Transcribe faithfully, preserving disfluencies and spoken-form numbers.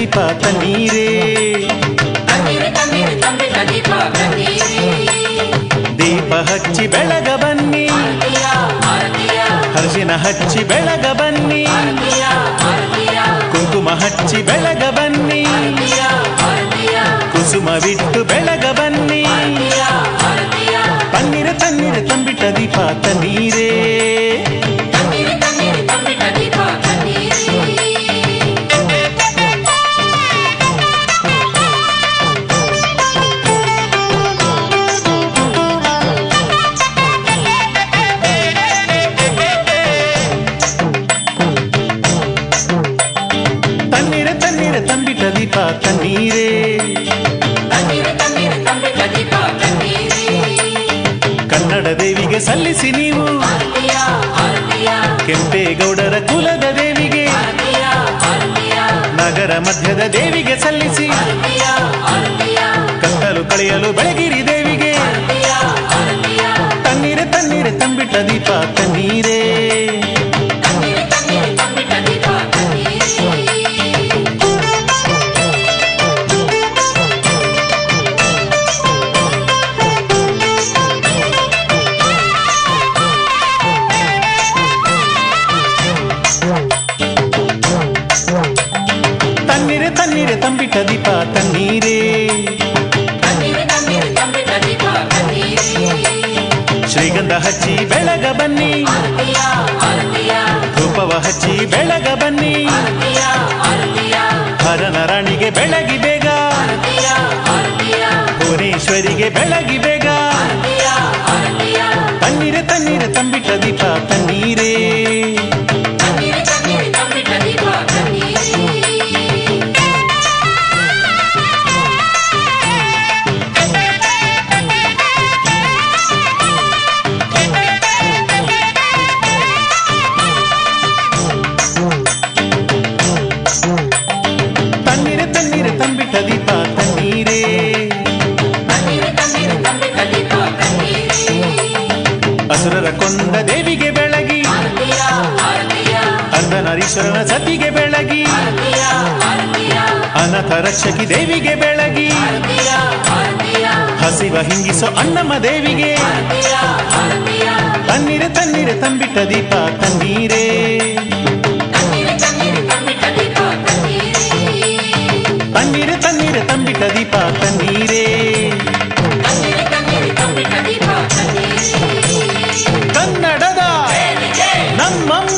ದೀಪ ತನ್ನೀರೇ ದೀಪ ಹಚ್ಚಿ ಬೆಳಗ ಬನ್ನಿ ಹರ್ಷಿನ ಹಚ್ಚಿ ಬೆಳಗ ಬನ್ನಿ ಕುಂಕುಮ ಹಚ್ಚಿ ಬೆಳಗ ಬನ್ನಿ ಕುಸುಮವಿಟ್ಟು ಬೆಳಗ ಬನ್ನಿ ತಣ್ಣೀರ ತಣ್ಣೀರ ತಂಬಿಟ್ಟ ದೀಪ ತನ್ನೀರೇ ತಂಬಿಟ್ಟ ದೀಪ ತನ್ನೀರೇ ಕನ್ನಡ ದೇವಿಗೆ ಸಲ್ಲಿಸಿ ನೀವು ಕೆಂಪೇಗೌಡರ ಕುಲದ ದೇವಿಗೆ ನಗರ ಮಧ್ಯದ ದೇವಿಗೆ ಸಲ್ಲಿಸಿ ಕತ್ತಲು ಕಳೆಯಲು ಬೆಳಗಿರಿ ದೇವಿಗೆ ತನ್ನೀರೆ ತನ್ನೀರೆ ತಂಬಿಟ್ಟ ದೀಪ ತನ್ನೀರೇ ತನ್ನೀರೆ ತನ್ನೀರೆ ತಂಬಿಟ್ಟ ದೀಪ ತನ್ನೀರೇ ಶ್ರೀಗಂಧ ಹಚ್ಚಿ ಬೆಳಗ ಬನ್ನಿ ಧೂಪವ ಹಚ್ಚಿ ಬೆಳಗ ಬನ್ನಿ ಹರನ ರಾಣಿಗೆ ಬೆಳಗಿ ಬೇಗ ಭುವನೇಶ್ವರಿಗೆ ಬೆಳಗಿ ಬೇಗ ತನ್ನೀರೆ ತನ್ನೀರೆ ತಂಬಿಟ್ಟ ದೀಪ ತನ್ನೀರೇ ತನ್ನೀರೆ ತನ್ನೀರೆ ತಂಬಿಟ್ಟ ದೀಪ ತನ್ನೀರೇ ಅಸುರರ ಕೊಂದ ದೇವಿಗೆ ಬೆಳಗಿ ಅರ್ಧನಾರೀಶ್ವರನ ಸತಿಗೆ ಬೆಳಗಿ ಅನಾಥ ರಕ್ಷಕಿ ದೇವಿಗೆ ಬೆಳಗಿ ಹಸಿವ ಹಿಂಗಿಸೋ ಅಣ್ಣಮ್ಮ ದೇವಿಗೆ ತನ್ನೀರೆ ತನ್ನೀರೆ ತಂಬಿಟ್ಟ ದೀಪ ತನ್ನೀರೇ ತನ್ನೀರೆ ತನ್ನೀರೆ ತಂಬಿಟ್ಟ ದೀಪ ತನ್ನೀರೇ ಕನ್ನಡದ ನಮ್ಮಮ್ಮ